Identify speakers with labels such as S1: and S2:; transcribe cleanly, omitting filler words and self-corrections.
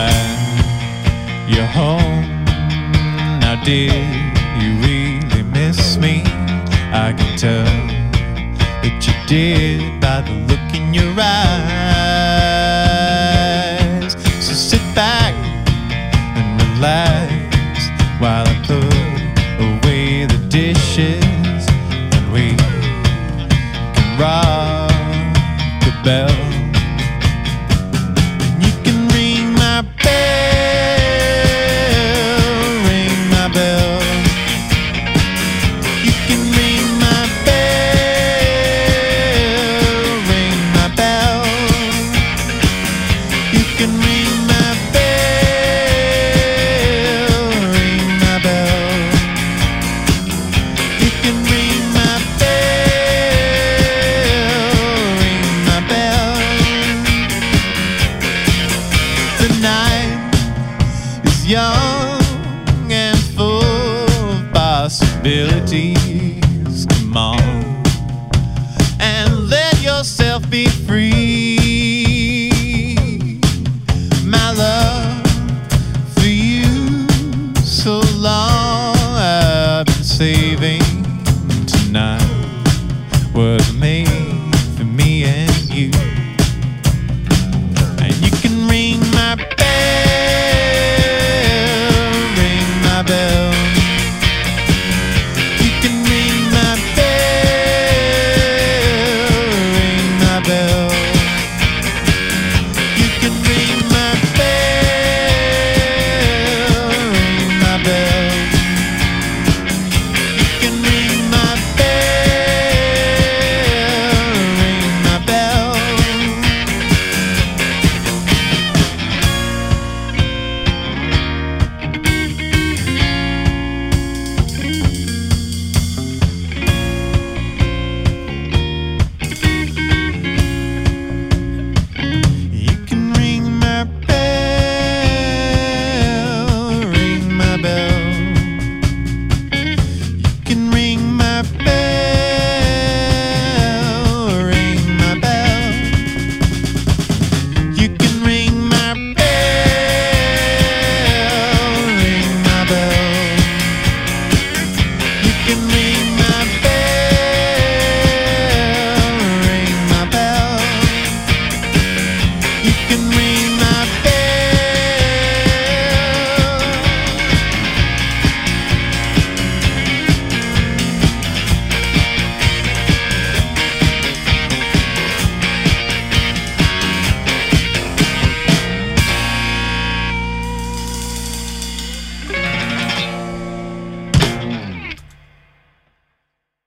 S1: glad you're home. Now, did you really miss me? I can tell that you did by the look in your eyes. So sit back and relax while I put away the dishes and we can rock the bell. You can ring my bell, ring my bell. You can ring my bell, ring my bell. You can ring my bell, ring my bell. You can ring my bell, ring my bell. The night is young and full of possibilities. Come on and let yourself be free.